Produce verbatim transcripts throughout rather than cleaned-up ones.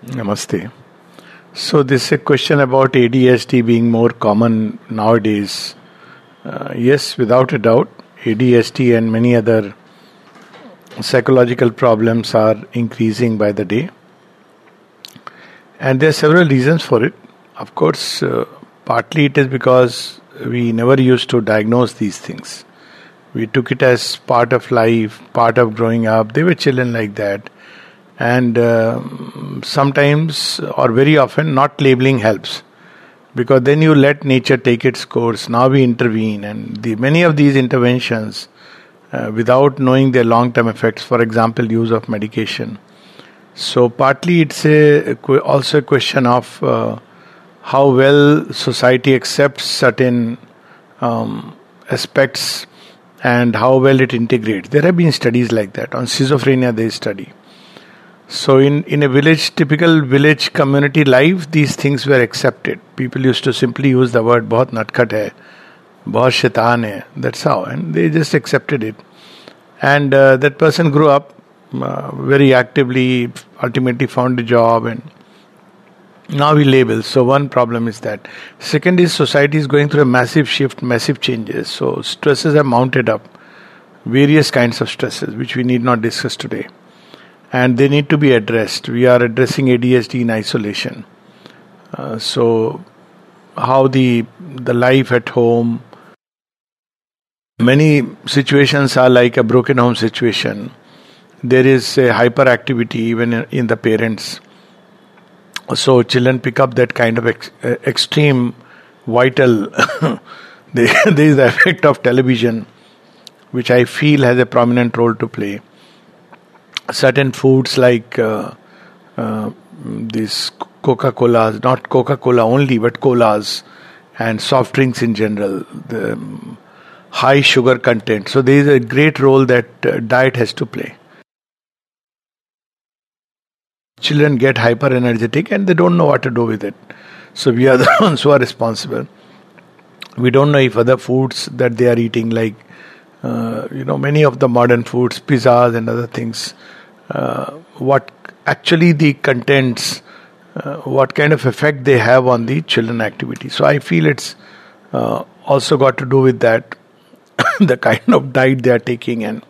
Namaste. So this is a question about A D H D being more common nowadays. Uh, yes, without a doubt, A D H D and many other psychological problems are increasing by the day. And there are several reasons for it. Of course, uh, partly it is because we never used to diagnose these things. We took it as part of life, part of growing up. They were children like that. And uh, sometimes or very often not labeling helps, because then you let nature take its course. Now we intervene, and the many of these interventions uh, without knowing their long-term effects, for example use of medication. So partly it's a also a question of uh, how well society accepts certain um, aspects and how well it integrates. There have been studies like that. On schizophrenia there is study. So in, in a village, typical village community life, these things were accepted. People used to simply use the word "bahut natkhat hai," "bahut shaitan hai." That's how, and they just accepted it. And uh, that person grew up uh, very actively, ultimately found a job, and now we label. So one problem is that. Second is society is going through a massive shift, massive changes. So stresses have mounted up, various kinds of stresses, which we need not discuss today. And they need to be addressed. We are addressing A D H D in isolation. Uh, so, how the the life at home. Many situations are like a broken home situation. There is a hyperactivity even in, in the parents. So children pick up that kind of ex, uh, extreme vital. there, there is the effect of television, which I feel has a prominent role to play. Certain foods like uh, uh, these Coca-Colas, not Coca-Cola only, but colas and soft drinks in general, the um, high sugar content. So there is a great role that uh, diet has to play. Children get hyper energetic and they don't know what to do with it. So we are the ones who are responsible. We don't know if other foods that they are eating, like Uh, you know, many of the modern foods, pizzas and other things, uh, what actually the contents, uh, what kind of effect they have on the children activity. So I feel it's uh, also got to do with that, the kind of diet they are taking and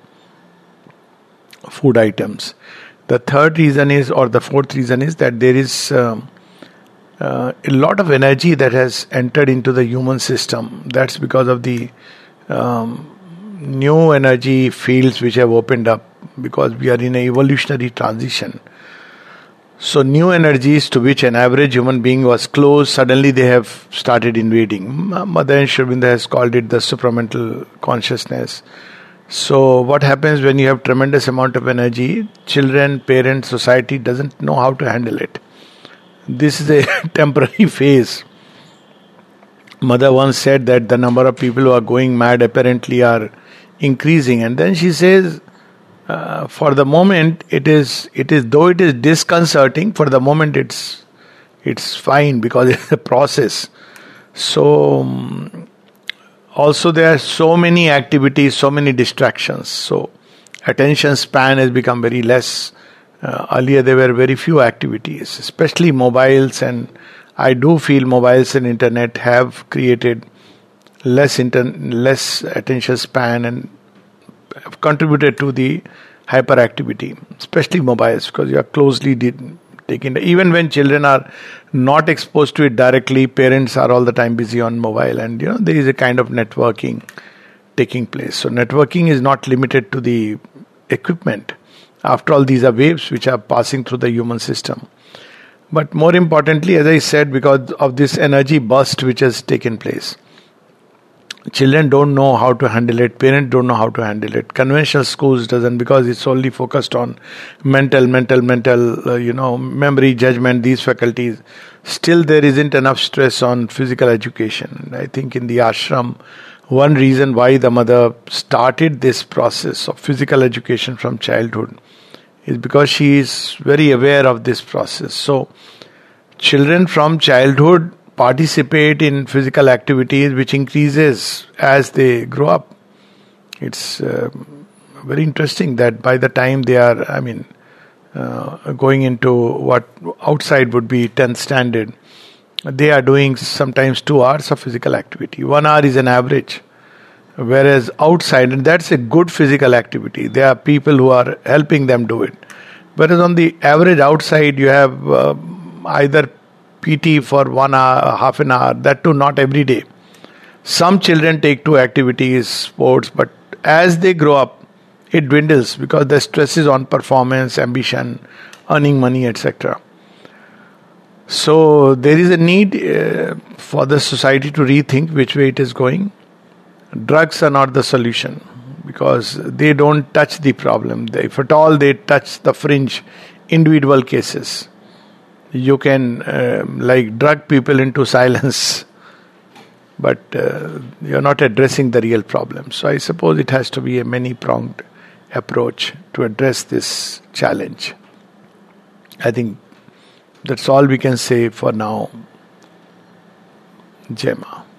food items. The third reason is, or the fourth reason is that there is um, uh, a lot of energy that has entered into the human system. That's because of the um, new energy fields which have opened up, because we are in an evolutionary transition. So new energies to which an average human being was close, suddenly they have started invading. Mother Sri Aurobindo has called it the supramental consciousness. So what happens when you have tremendous amount of energy? Children, parents, society doesn't know how to handle it. This is a temporary phase. Mother once said that the number of people who are going mad apparently are increasing, and then she says, uh, for the moment it is it is though it is disconcerting, for the moment it's it's fine because it's a process. So um, also there are so many activities, so many distractions. So attention span has become very less. Uh, earlier there were very few activities, especially mobiles, and I do feel mobiles and internet have created less inter- less attention span and have contributed to the hyperactivity, especially mobiles, because you are closely did, taken. Even when children are not exposed to it directly, parents are all the time busy on mobile, and you know there is a kind of networking taking place. So networking is not limited to the equipment. After all, these are waves which are passing through the human system. But more importantly, as I said, because of this energy burst which has taken place, children don't know how to handle it, parents don't know how to handle it, conventional schools doesn't, because it's only focused on mental, mental, mental, uh, you know, memory, judgment, these faculties. Still there isn't enough stress on physical education. I think in the ashram, one reason why the mother started this process of physical education from childhood is because she is very aware of this process. So children from childhood participate in physical activities, which increases as they grow up. It's uh, very interesting that by the time they are, I mean, uh, going into what outside would be tenth standard, they are doing sometimes two hours of physical activity. One hour is an average. Whereas outside, and that's a good physical activity, there are people who are helping them do it. Whereas on the average outside, you have uh, either P T for one hour, half an hour, that too not every day. Some children take to activities, sports, but as they grow up, it dwindles because the stress is on performance, ambition, earning money, et cetera. So there is a need uh, for the society to rethink which way it is going. Drugs are not the solution because they don't touch the problem. They, if at all they touch the fringe individual cases, you can uh, like drug people into silence, but uh, you're not addressing the real problem. So I suppose it has to be a many-pronged approach to address this challenge. I think that's all we can say for now. Jai Ma.